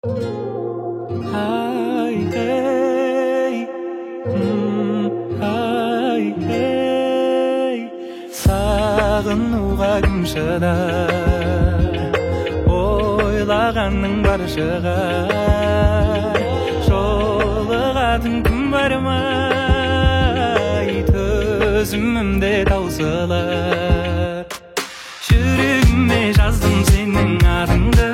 Ay, hey, ay, hey. Сағынуға кім шыдар, ойлағанның бар шығар. Жолығатын күн бар ма, төзімімде таусылар. Жүрегіме жаздым сенің атыңды,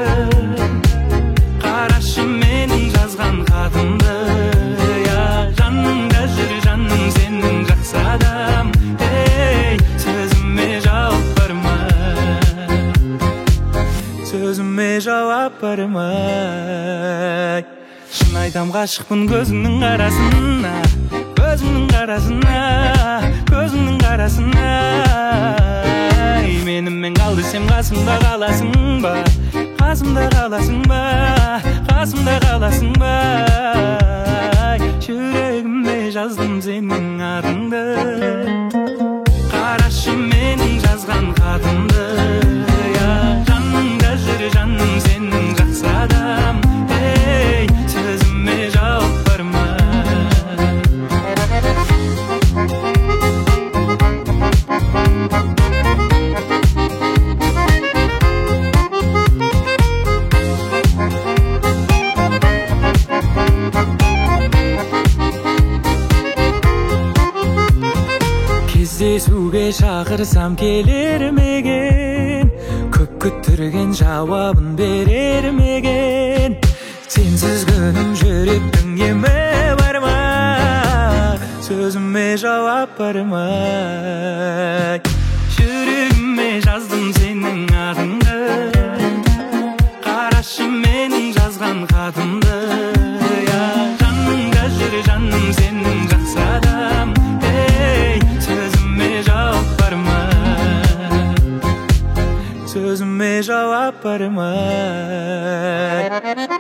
қарашы менің жазған хатымды. Жаныңда жүр жаным сенің жақсы адам. Сөзіме жауап бар ма, сөзіме жауап бар ма? Шын айтам ғашықпын көзіңнің қарасына, көзіңнің қарасына, көзіңнің қарасына. Менімен қал десем қасымда қаласың ба, қасымда қаласың ба, қасымда қаласың ба? Жүрегіме жаздым сенің атыңды, қарашы менің жазған хатымды. Жаныңда жүр жаным сенің жақсы адам. Сөзіме жауап бар ма? Кездесуге шақырсам келер меген, көп күттірген жауабын берер меген. Сенсіз күнім жүректің емі бар ма, сөзіме жауап бар ма? Жүрегіме жаздым сенің атыңды, қарашы менің жазған хатымды. Жаныңда жүр жаным сенің жақсы адам. Сөзіме жауап бар ма, сөзіме жауап бар ма?